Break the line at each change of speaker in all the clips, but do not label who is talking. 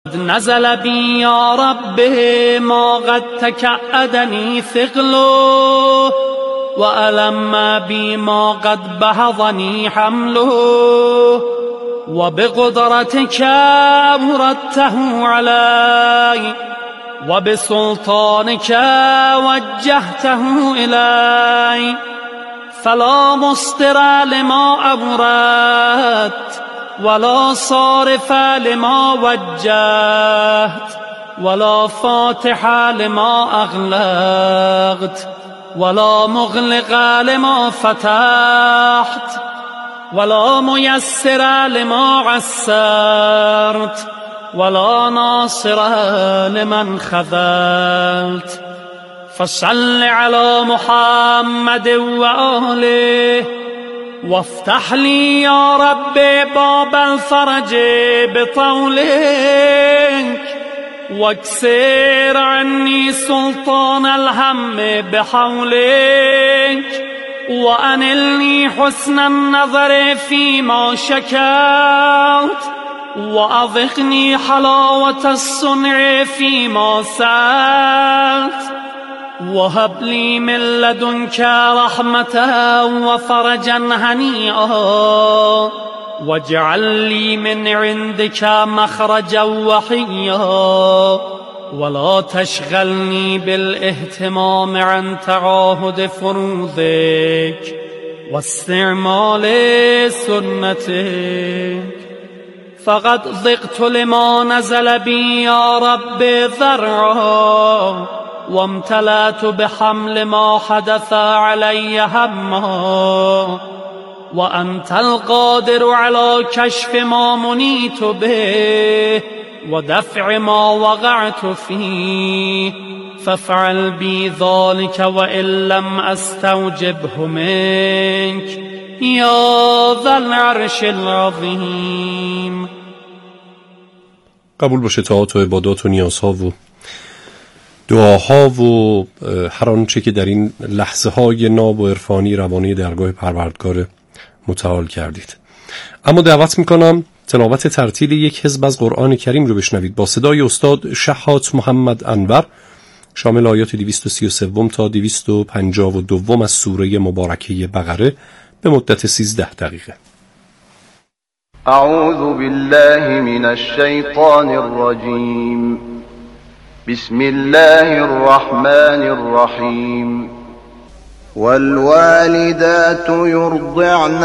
نزل بي يا ربه ما قد تكأدني ثقله، وألم بي ما قد بهضني حمله، وبقدرتك أردته علي، وبسلطانك وجهته إلي، فلا مصدر لما أبرت، ولا صارف لما وجهت، ولا فاتح لما أغلقت، ولا مغلق لما فتحت، ولا ميسر لما عسرت، ولا ناصر لمن خذلت. فصل على محمد وآله، وافتح لي يا رب باب الفرج بطولك، واكسر عني سلطان الهم بحولك، وأنلني حسن النظر فيما شكوت، وأذقني حلاوة الصنع فيما سألت، وهب لي من لدنك رحمة وفرجا هنيئا، واجعل لي من عندك مخرجا وحيا، ولا تشغلني بالاهتمام عن تعاهد فروضك واستعمال سنتك. فقد ضقت لما نزل بي يا رب ذرعا، وامتلأت بحمل ما حدث علي هما، وأنت القادر على كشف ما منيت به ودفع ما وقعت فيه، فافعل بي ذلك وإن لم أستوجبه منك يا ذا العرش العظیم.
قبول باشه طاعات و عبادات و نیازها و دعاها و هر آنچه که در این لحظه های ناب و عرفانی روانه درگاه پروردگار متعال کردید. اما دعوت میکنم تلاوت ترتیل یک حزب از قرآن کریم رو بشنوید با صدای استاد شحات محمد انور، شامل آیات 233 تا 252 از سوره مبارکه بقره به مدت 13 دقیقه.
اعوذ بالله من الشیطان الرجیم. بسم الله الرحمن الرحیم. والوالدات يرضعن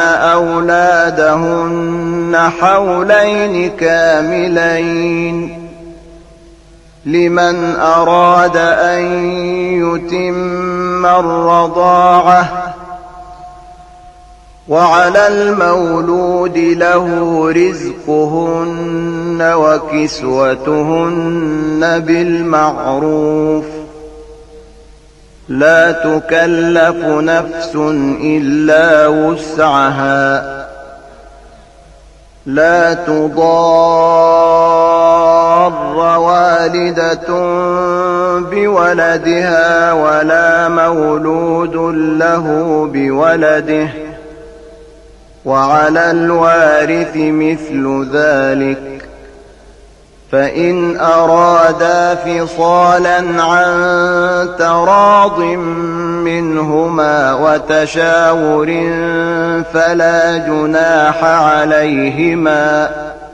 أولادهن حولين كاملين لمن أراد أن يتم الرضاعة، وعلى المولود له رزقهن وكسوتهن بالمعروف، لا تكلف نفس إلا وسعها، لا تضار والدة بولدها ولا مولود له بولده، وعلى الوارث مثل ذلك، فإن أرادا فصالا عن تراض منهما وتشاور فلا جناح عليهما،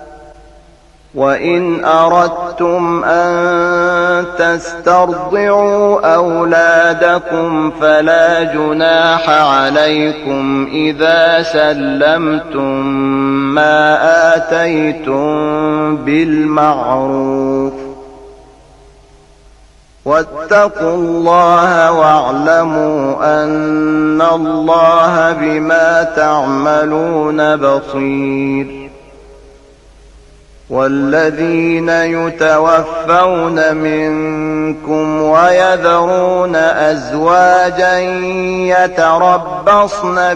وإن أردتم أن تسترضعوا أولادكم فلا جناح عليكم إذا سلمتم ما آتيتم بالمعروف، واتقوا الله واعلموا أن الله بما تعملون بصير. والذين يتوفون منكم ويذرون أزواجا يتربصن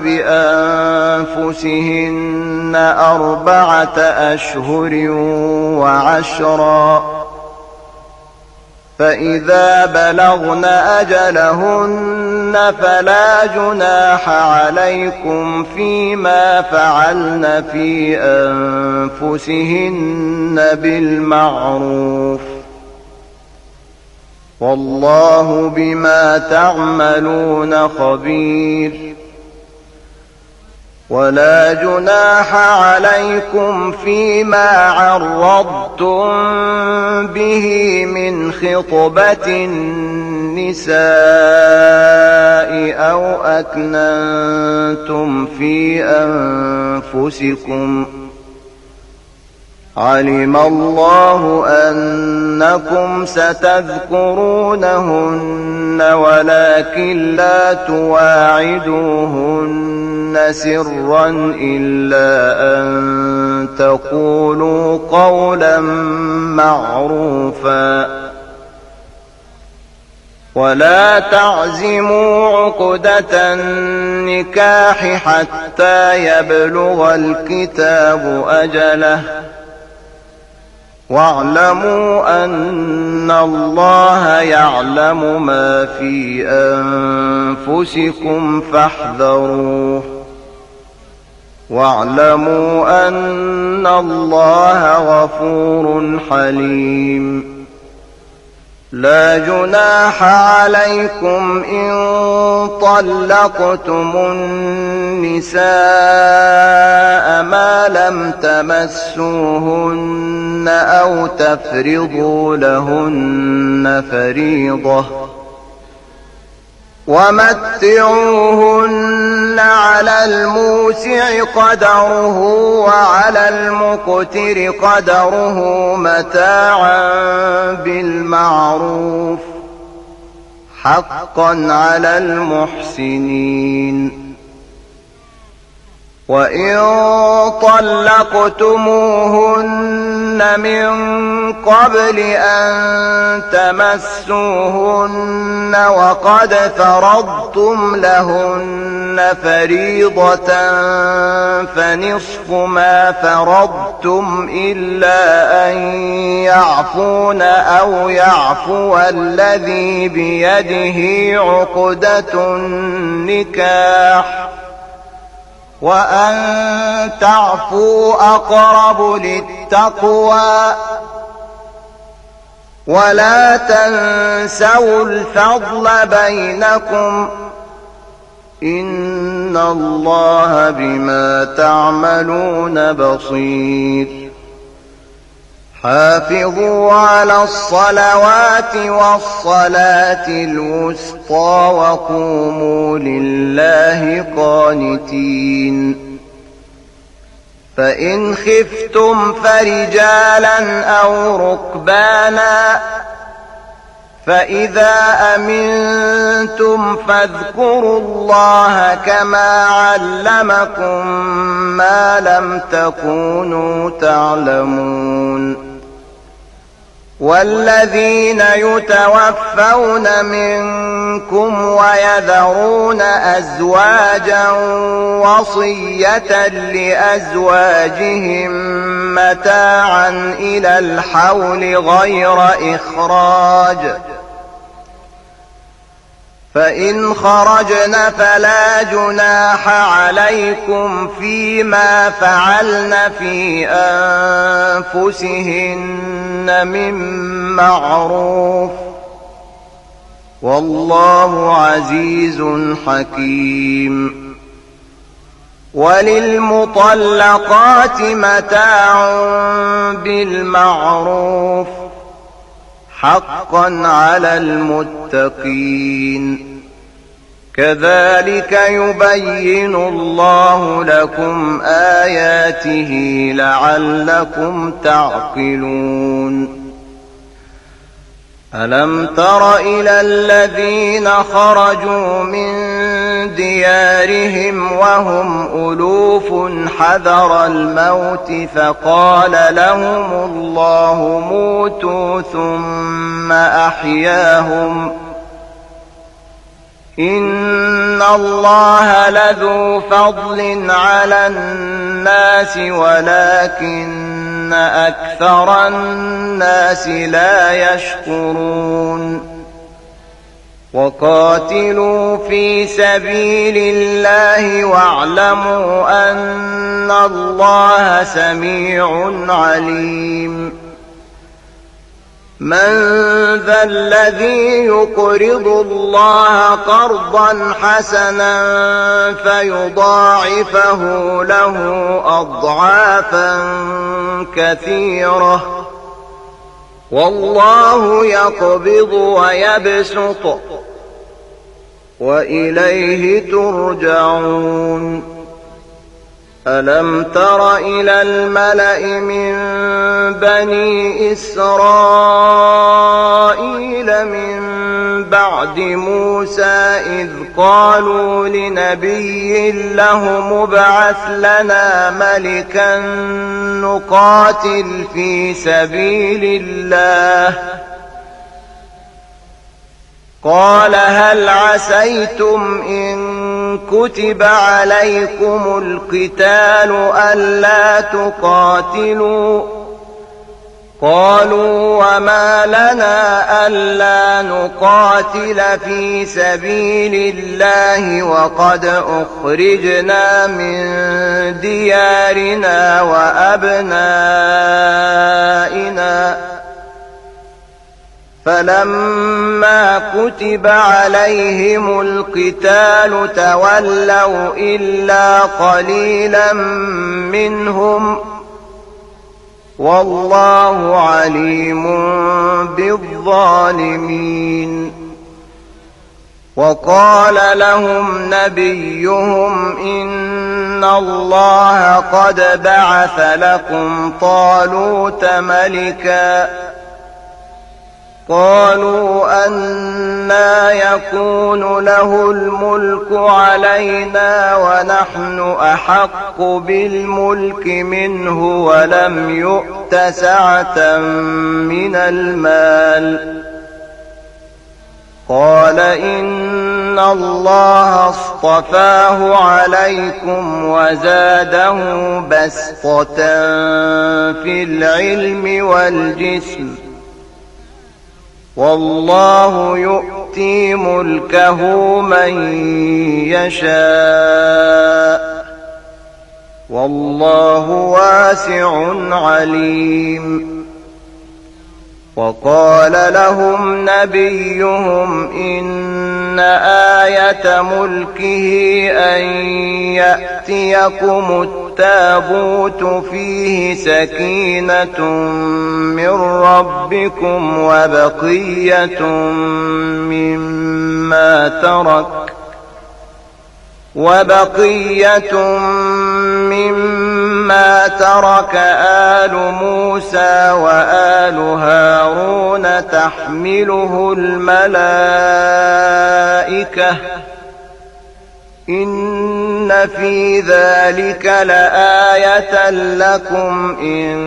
بأنفسهن 4 أشهر وعشرا، فإذا بلغن أجلهن فلا جناح عليكم فيما فعلن في أنفسهن بالمعروف والله بما تعملون خبير ولا جناح عليكم فيما عرضتم به من خطبة النساء أو أكننتم في أنفسكم علم الله أنكم ستذكرونهن ولكن لا تواعدوهن سرا إلا أن تقولوا قولا معروفا ولا تعزموا عقدة النكاح حتى يبلغ الكتاب أجله واعلموا أن الله يعلم ما في أنفسكم فاحذروه واعلموا أن الله غفور حليم لا جناح عليكم إن طلقتم النساء ما لم تمسوهن أو تفرضوا لهن فريضة ومتعوهن على الموسع قدره وعلى المقتر قدره متاعا بالمعروف حقا على المحسنين وإن طلقتموهن من قبل أن تمسوهن وقد فرضتم لهن فريضة فنصف ما فرضتم إلا أن يعفون أو يعفو الذي بيده عقدة النكاح وأن تعفوا أقرب للتقوى ولا تنسوا الفضل بينكم إن الله بما تعملون بصير حافظوا على الصلوات والصلاة الوسطى وقوموا لله قانتين فإن خفتم فرجالا أو ركبانا فإذا أمنتم فاذكروا الله كما علمكم ما لم تكونوا تعلمون والذين يتوفون منكم ويذرون أزواجا وصية لأزواجهم متاعا إلى الحول غير إخراج فإن خرجن فلا جناح عليكم فيما فعلن في أنفسهن من معروف والله عزيز حكيم وللمطلقات متاع بالمعروف حقا على المتقين كذلك يبين الله لكم آياته لعلكم تعقلون ألم تر إلى الذين خرجوا من ديارهم وهم ألوف حذر الموت فقال لهم الله موتوا ثم أحياهم إن الله لذو فضل على الناس ولكن أكثر الناس لا يشكرون وقاتلوا في سبيل الله واعلموا أن الله سميع عليم من ذا الذي يقرض الله قرضا حسنا فيضاعفه له أضعافا كثيرة والله يقبض ويبسط وإليه ترجعون ألم تر إلى الملأ من بني إسرائيل من بعد موسى إذ قالوا لنبي له مبعث لنا ملكا نقاتل في سبيل الله قال هل عسيتم إن كتب عليكم القتال ألا تقاتلوا قالوا وما لنا ألا نقاتل في سبيل الله وقد أخرجنا من ديارنا وأبنائنا فلما كتب عليهم القتال تولوا إلا قليلا منهم والله عليم بالظالمين وقال لهم نبيهم إن الله قد بعث لكم طالوت ملكا قالوا أنى يكون له الملك علينا ونحن أحق بالملك منه ولم يؤت سعة من المال قال إن الله اصطفاه عليكم وزاده بسطة في العلم والجسم والله يؤتي ملكه من يشاء والله واسع عليم وقال لهم نبيهم إن آية ملكه أن يأتيكم التابوت فيه سكينة من ربكم وبقية مما ترك آل موسى وآل هارون تحمله الملائكة إن في ذلك لآية لكم إن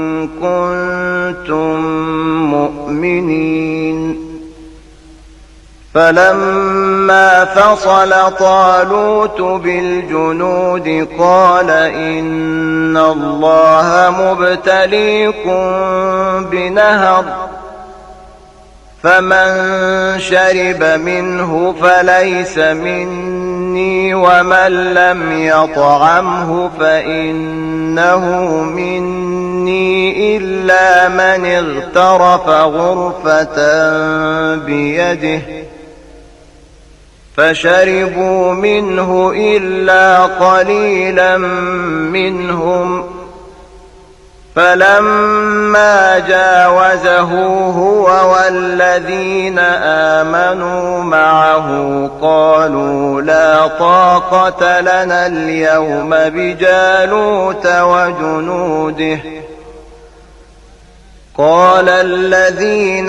كنتم مؤمنين فلما فصل طالوت بالجنود قال إن الله مبتليكم بنهر فمن شرب منه فليس مني ومن لم يطعمه فإنه مني إلا من اغترف غرفة بيده فشربوا منه إلا قليلا منهم فلما جاوزه هو والذين آمنوا معه قالوا لا طاقة لنا اليوم بجالوت وجنوده قال الذين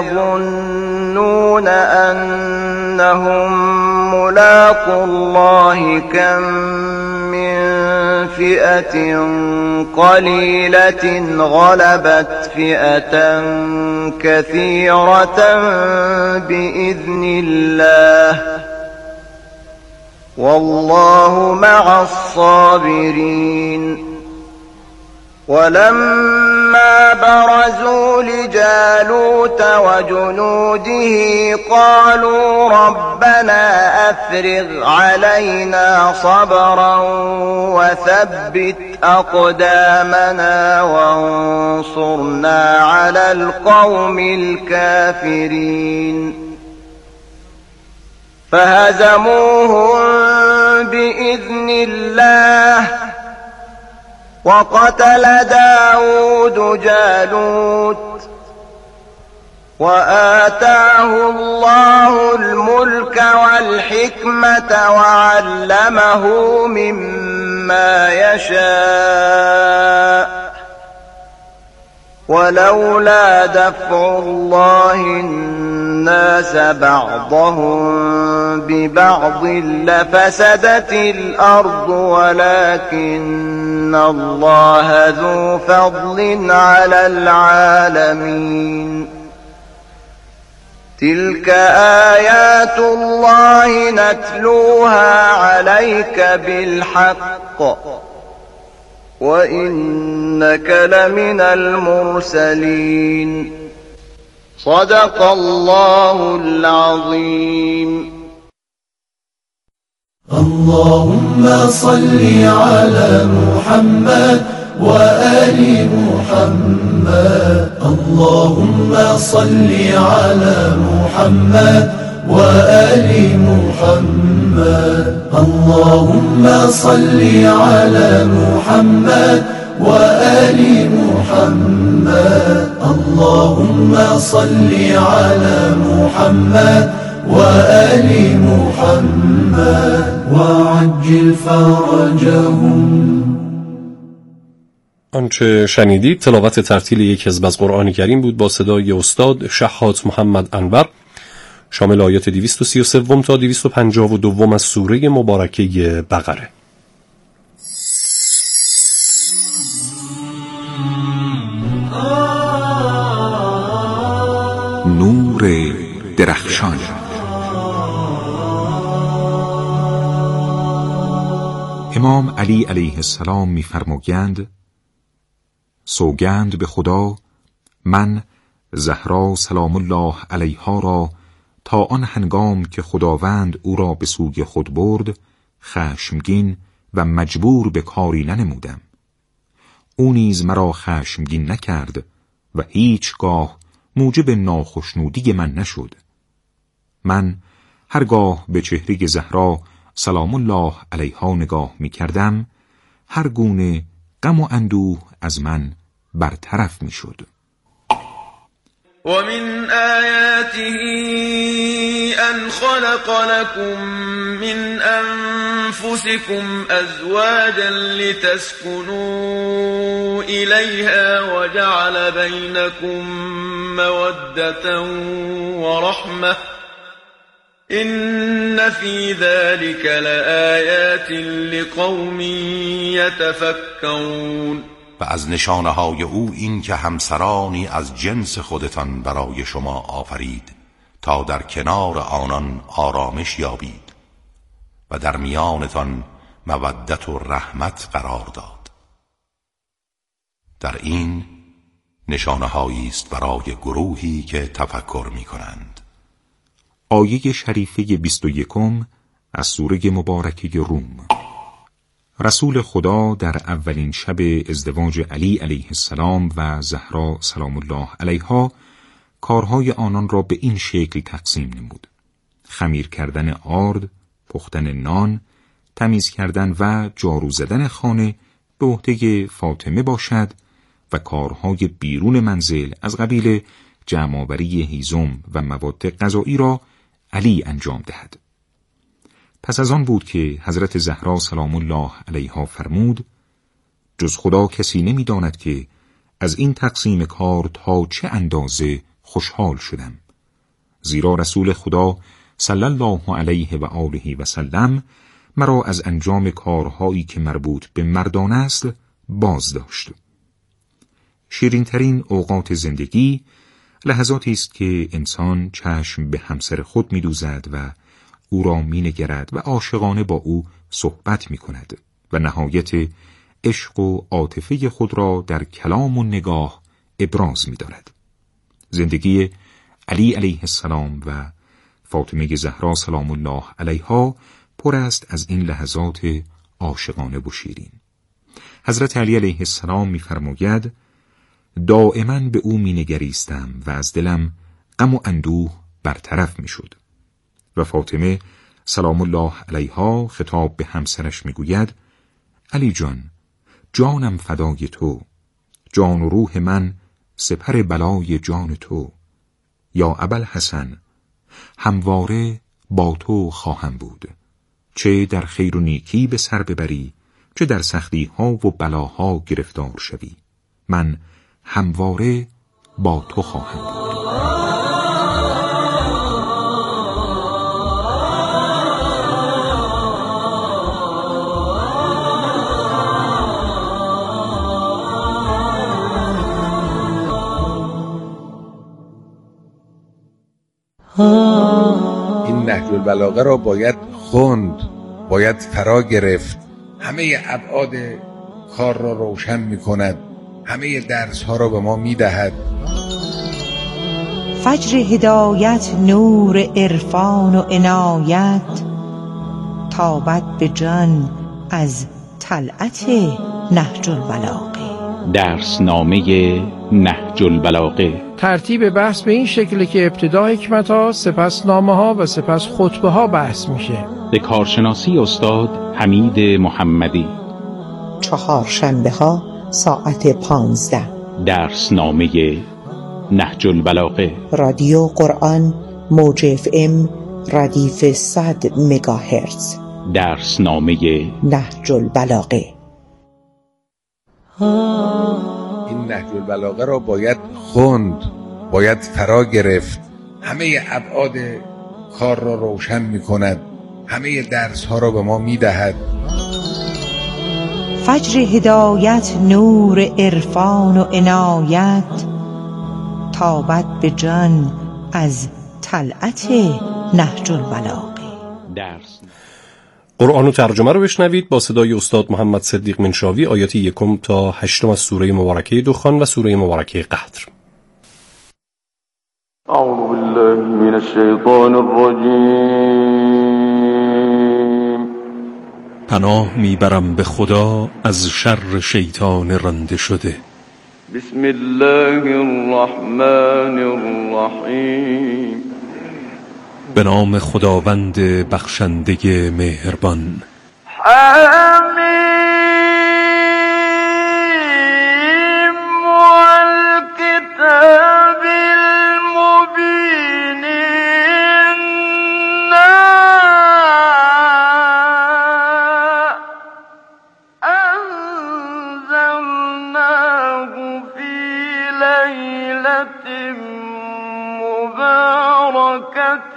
يظنون أنهم ملاقو الله كم من فئة قليلة غلبت فئة كثيرة بإذن الله والله مع الصابرين ولما برزوا لجالوت وجنوده قالوا ربنا أفرغ علينا صبرا وثبت أقدامنا وانصرنا على القوم الكافرين فهزموهم بإذن الله وقتل داود جالوت وآتاه الله الملك والحكمة وعلمه مما يشاء ولولا دفع الله الناس بعضهم ببعض لفسدت الأرض ولكن الله ذو فضل على العالمين تلك آيات الله نتلوها عليك بالحق وإنك لمن المرسلين صدق الله العظيم
اللهم صل على محمد وآل محمد اللهم صل على محمد وآل محمد اللهم صل على محمد وآل محمد اللهم صل على محمد وآل محمد وعجل فرجهم.
آنچه شنیدید تلاوت ترتیل یک حزب از قرآن کریم بود با صدای استاد شحات محمد انور، شامل آیات 233 تا 252 از سوره مبارکه بقره.
نور درخشان. امام علی علیه السلام می‌فرمایند: سوگند به خدا، من زهرا سلام الله علیها را تا آن هنگام که خداوند او را به سوی خود برد خشمگین و مجبور به کاری ننمودم. او نیز مرا خشمگین نکرد و هیچگاه موجب ناخشنودی من نشد. من هرگاه به چهره زهرا سلام الله علیها نگاه می کردم، هر گونه غم و اندوه از من برطرف می شد.
ومن آياته أن خلق لكم من أنفسكم أزواجا لتسكنوا إليها وجعل بينكم مودة ورحمة إن في ذلك لآيات لقوم يتفكرون.
و از نشانه‌های او این که همسرانی از جنس خودتان برای شما آفرید تا در کنار آنان آرامش یابید و در میانتان مودت و رحمت قرار داد. در این نشانه‌هایی است برای گروهی که تفکر می‌کنند.
آیه شریفه 21 از سوره مبارکه روم. رسول خدا در اولین شب ازدواج علی علیه السلام و زهرا سلام الله علیها کارهای آنان را به این شکل تقسیم نمود: خمیر کردن آرد، پختن نان، تمیز کردن و جارو زدن خانه به عهده فاطمه باشد و کارهای بیرون منزل از قبیل جمع‌آوری هیزم و مواد غذایی را علی انجام دهد. پس از آن بود که حضرت زهرا سلام الله علیها فرمود: جز خدا کسی نمی‌داند که از این تقسیم کار تا چه اندازه خوشحال شدم، زیرا رسول خدا صلی الله علیه و آله و سلم مرا از انجام کارهایی که مربوط به مردان است باز داشت. شیرین‌ترین اوقات زندگی لحظاتی است که انسان چشم به همسر خود می‌دوزد و او را می‌نگرد و عاشقانه با او صحبت می‌کند و نهایت عشق و عاطفه خود را در کلام و نگاه ابراز می‌دارد. زندگی علی علیه السلام و فاطمه زهرا سلام الله علیها پر است از این لحظات عاشقانه و شیرین. حضرت علی علیه السلام می‌فرماید دائما به او می‌نگریستم و از دلم غم و اندوه برطرف می‌شد. و فاطمه سلام الله علیها خطاب به همسرش می‌گوید علی جان، جانم فدای تو، جان و روح من سپر بلای جان تو. یا ابوالحسن، همواره با تو خواهم بود، چه در خیر و نیکی به سر ببری، چه در سختی ها و بلاها گرفتار شوی، من همواره با تو خواهم بود.
این نهج البلاغه را باید خوند، باید فرا گرفت. همه ابعاد کار را روشن می کند، همه درس ها را به ما می دهد.
فجر هدایت نور عرفان و عنایت، تابد به جان از طلعت نهج البلاغه.
درسنامه نهج البلاغه.
ترتیب بحث به این شکله که ابتدا حکمت ها، سپس نامه ها و سپس خطبه ها بحث میشه.
به کارشناسی استاد حمید محمدی.
چهارشنبه ها ساعت 15.
درسنامه نهج البلاغه.
رادیو قرآن موج FM ردیف 100 مگاهرتز.
درسنامه
نهج البلاغه.
این نهج البلاغه را باید خوند، باید فرا گرفت. همه ابعاد کار را روشن می کند، همه درس ها را به ما می دهد.
فجر هدایت نور عرفان و عنایت، تابد به جان از طلعت نهج البلاغه.
قرآن و ترجمه رو بشنوید با صدای استاد محمد صدیق منشاوی، آیات 1 تا 8 از سوره مبارکه دخان و سوره مبارکه قدر.
اعوذ بالله من الشیطان الرجیم.
پناه میبرم به خدا از شر شیطان رنده شده.
بسم الله الرحمن الرحیم.
به نام خداوند بخشنده مهربان.
حمیم والکتاب المبین انا انزلناه فی لیلة مبارکة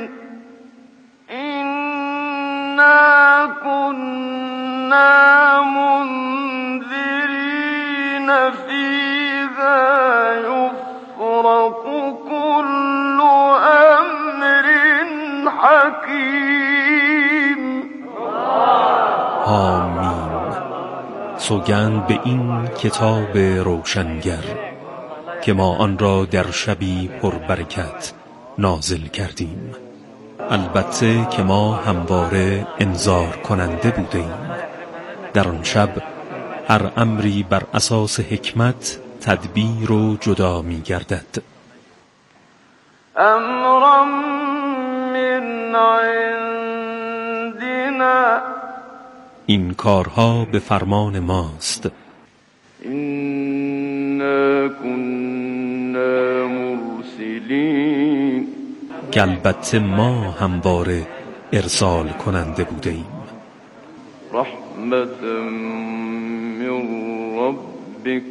إنا كنا منذرين فيها يفرق كل أمر حكيم.
آمین. سوگند به این کتاب روشنگر که ما آن را در شبی پربرکت نازل کردیم. البته که ما همواره انذار کننده بودیم. در آن شب هر امری بر اساس حکمت تدبیر و جدا می گردد.
امرا من عندنا،
این کارها به فرمان ماست.
إنا كنا مرسلين،
که البته ما همواره ارسال کننده بودیم.
رحمة من ربك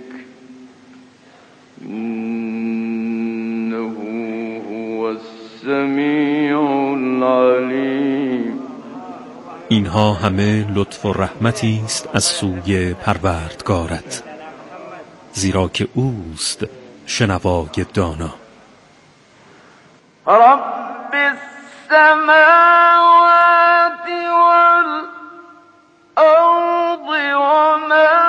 إنه هو السمیع العلیم.
اینها همه لطف و رحمتی است از سوی پروردگارت، زیرا که اوست شنوای دانا.
رب السماوات والأرض وما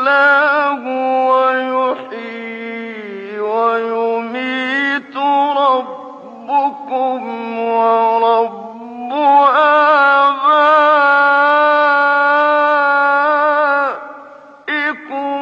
الله ويحيي ويميت ربكم ورب آبائكم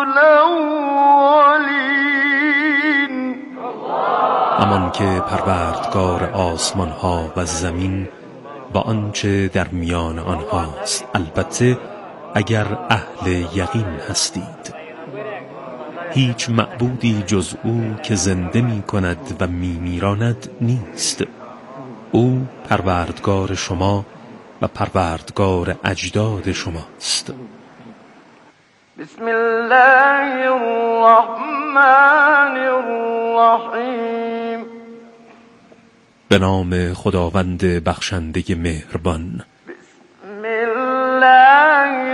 الأولين.
همان که پروردگار آسمان ها و زمین و آنچه در میان آنهاست، البته اگر اهل یقین هستید. هیچ معبودی جز او که زنده می کند و می میراند نیست. او پروردگار شما و پروردگار اجداد شماست.
بسم الله الرحمن الرحیم.
به نام خداوند بخشنده مهربان.
بسم الله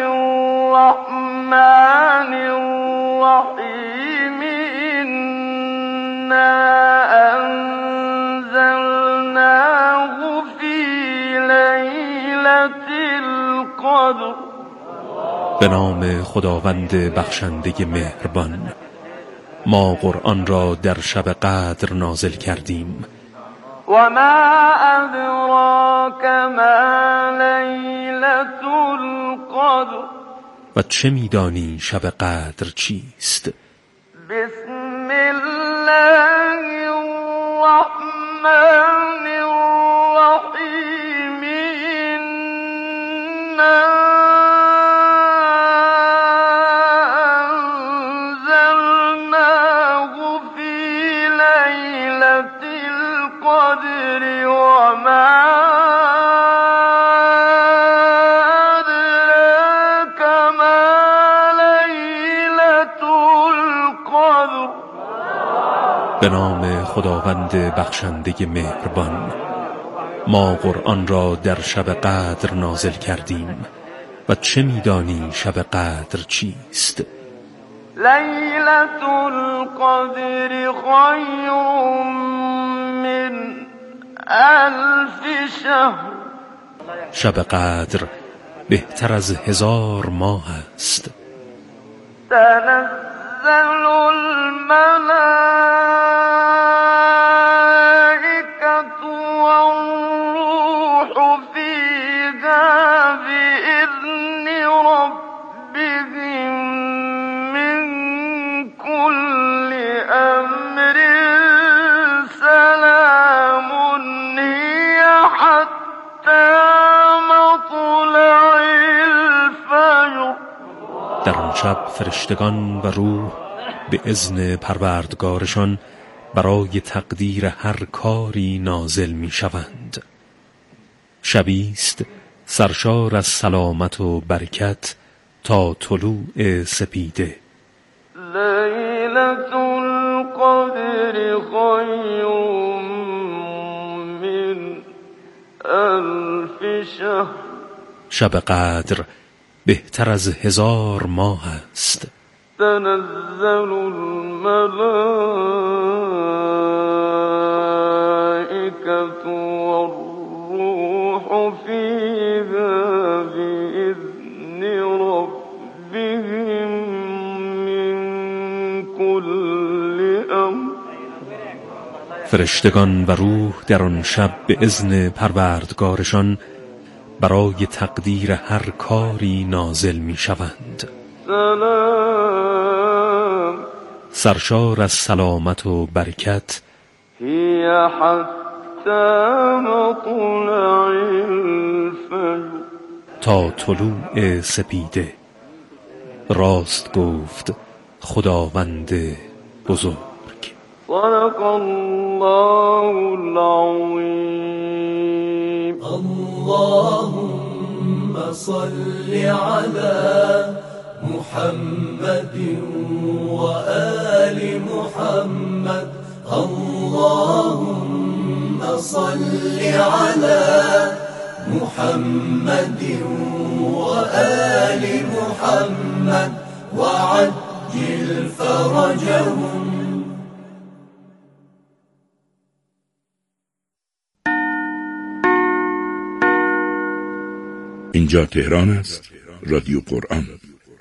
الرحمن الرحیم. إنا أنزلناه في لیلة القدر.
به نام خداوند بخشنده مهربان. ما قرآن را در شب قدر نازل کردیم.
و ما ادراک ما لیلة القدر.
و چه میدانی شب قدر چیست؟
بسم الله الرحمن الرحیم. إنا أنزلناه في لیلة القدر و ما أدراك ما لیلة القدر.
به نام خداوند بخشنده مهربان. ما قرآن را در شب قدر نازل کردیم. و چه میدانی شب قدر چیست؟
لیلة القدر خیر من 1000 شهر.
شب قدر بهتر از 1000 ماه است.
تنزل الملائکة والروح فیها بإذن ربهم من كل أمر سلام هي حتى مطلع الفجر.
در آن شب فرشتگان و روح به اذن پروردگارشان برای تقدیر هر کاری نازل می شوند. شبیست سرشار از سلامت و برکت تا طلوع سپیده.
لیلة القدر خیر من 1000 شهر.
شب قدر بهتر از 1000 ماه است.
تنزل الملائکة والروح فیها بإذن ربهم من كل امر.
فرشتگان و روح در آن شب به اذن پروردگارشان برای تقدیر هر کاری نازل می شوند.
سلام
سرشار از سلامت و برکت
هی حتی مطلع الفجر.
تا طلوع سپیده. راست گفت خداوند بزرگ.
صدق الله العظیم.
اللهم صل على محمد وآل محمد. اللهم صل على محمد وآل محمد وعجل فرجهم.
اینجا تهران است. رادیو قرآن.